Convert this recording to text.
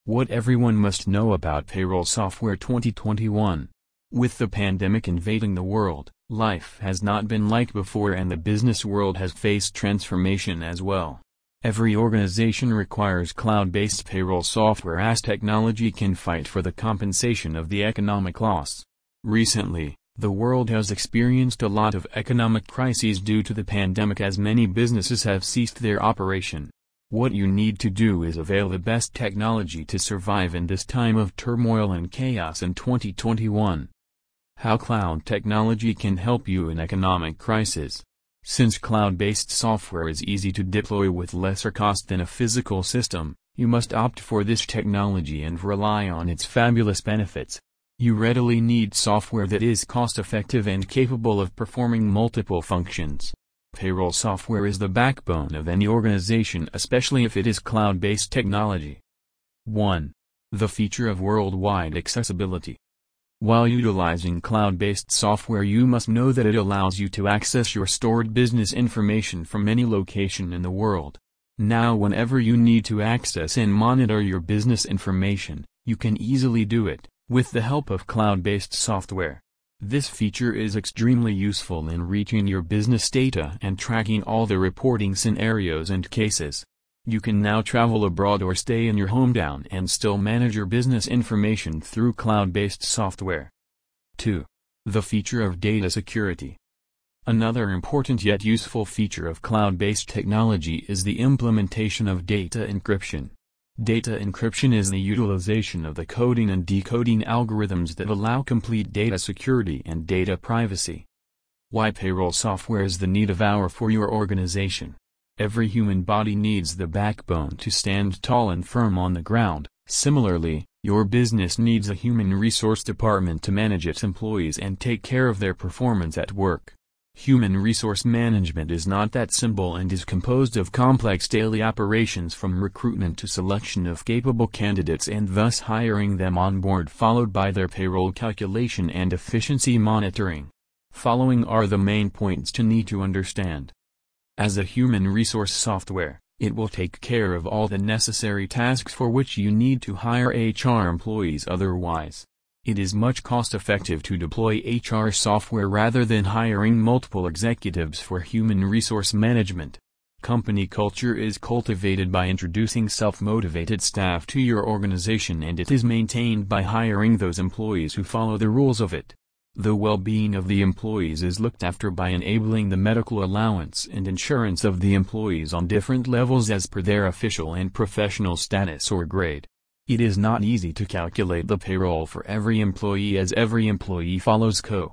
What everyone must know about payroll software 2021. With the pandemic invading the world, life has not been like before and the business world has faced transformation as well. Every organization requires cloud-based payroll software as technology can fight for the compensation of the economic loss. Recently, the world has experienced a lot of economic crises due to the pandemic as many businesses have ceased their operation. What you need to do is avail the best technology to survive in this time of turmoil and chaos in 2021. How cloud technology can help you in economic crisis. Since cloud-based software is easy to deploy with lesser cost than a physical system, you must opt for this technology and rely on its fabulous benefits. You readily need software that is cost-effective and capable of performing multiple functions. Payroll software is the backbone of any organization, especially if it is cloud-based technology. 1. The feature of worldwide accessibility. While utilizing cloud-based software, you must know that it allows you to access your stored business information from any location in the world. Now, whenever you need to access and monitor your business information, you can easily do it with the help of cloud-based software. This feature is extremely useful in reaching your business data and tracking all the reporting scenarios and cases. You can now travel abroad or stay in your hometown and still manage your business information through cloud-based software. 2. The feature of data security. Another important yet useful feature of cloud-based technology is the implementation of data encryption. Data encryption is the utilization of the coding and decoding algorithms that allow complete data security and data privacy. Why payroll software is the need of hour for your organization. Every human body needs the backbone to stand tall and firm on the ground. Similarly, your business needs a human resource department to manage its employees and take care of their performance at work. Human resource management is not that simple and is composed of complex daily operations from recruitment to selection of capable candidates and thus hiring them on board, followed by their payroll calculation and efficiency monitoring. Following are the main points to need to understand. As a human resource software, it will take care of all the necessary tasks for which you need to hire HR employees. Otherwise, it is much cost-effective to deploy HR software rather than hiring multiple executives for human resource management. Company culture is cultivated by introducing self-motivated staff to your organization, and it is maintained by hiring those employees who follow the rules of it. The well-being of the employees is looked after by enabling the medical allowance and insurance of the employees on different levels as per their official and professional status or grade. It is not easy to calculate the payroll for every employee as every employee follows